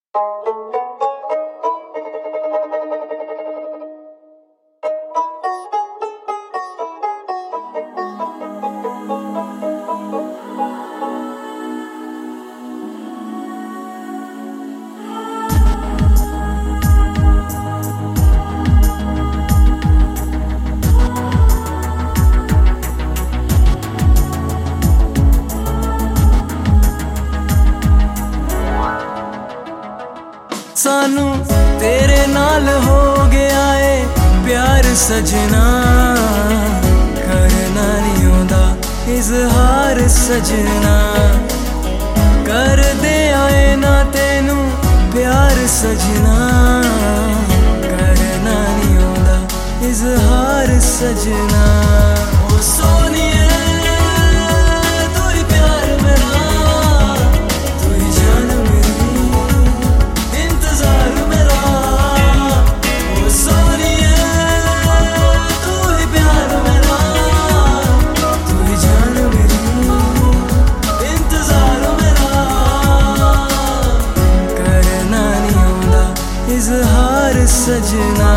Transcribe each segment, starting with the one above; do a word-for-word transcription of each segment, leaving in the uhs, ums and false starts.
सानू तेरे नाल हो गया है प्यार सजना, करना नहीं आंदा इजहार सजना। कर दे आए ना तेनू प्यार सजना, करना नहीं आंदा इजहार सजना। ओ सोनिए इजहार सजना।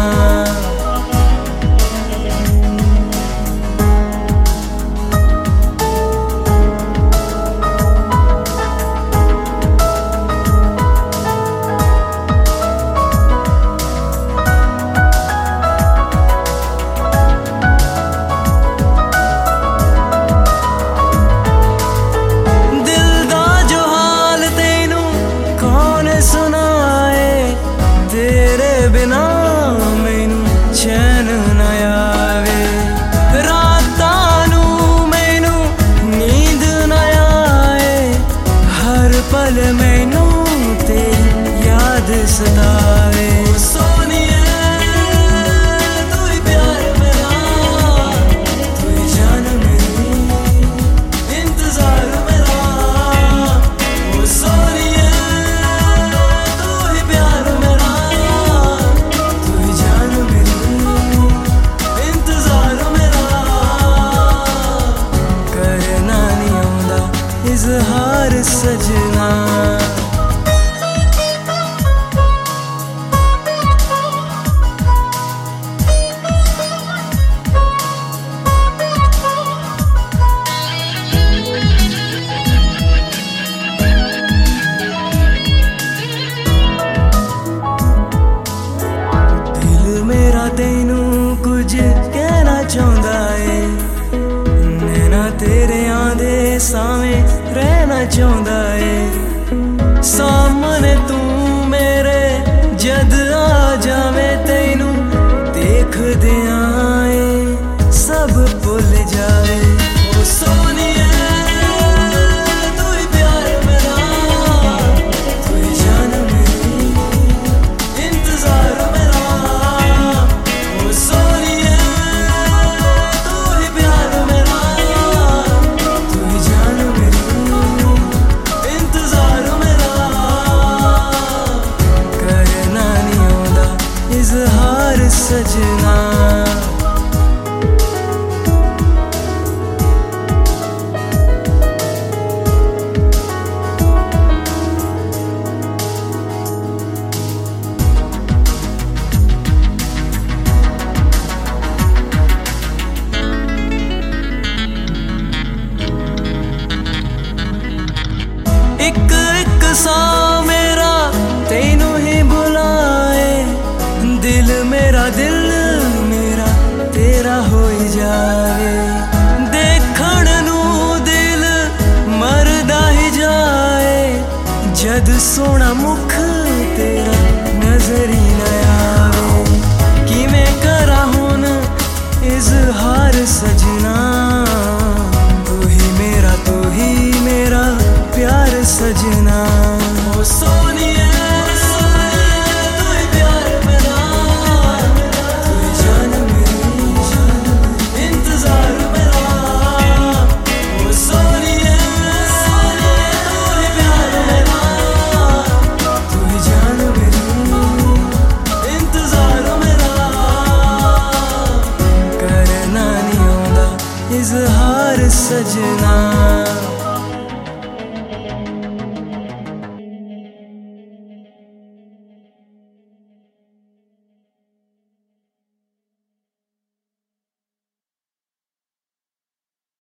दिल दा जो हाल तेनू कौन सुनाए, तेरे बिना मैनू चैन न आवे। रातां नू मैनू नींद न आए, हर पल मैनू तेरी याद सतावे। सोनिए तू ही प्यार मेरा, तू ही जान मेरी, इंतजार मेरा। ओ सोनिए तू ही प्यार मेरा, तू ही जान मेरी, इंतजार मेरा। करना नहीं आंदा इजहार सजना। मेरा तेनू कुछ कहना चाहता है, नैना तेरे आंदे सावें रहना चाहता है। सामने तू मेरे जद आ जावे, तेनू देख दे आए सब भुल जाए। ओ सोनिए तू ही प्यार मेरा, तू ही जान मेरी, इंतजार मेरा। इजहार सजना। एक एक सा मेरा तेनू ही बुलाए, दिल मेरा दिल मेरा तेरा हो जाए। देखण नू दिल मरदा ही जाए, जद सोना मुख तेरा नजर ही न आवे। किवें करा हुन इजहार सजना, तू ही मेरा तू ही मेरा प्यार सजना। ओ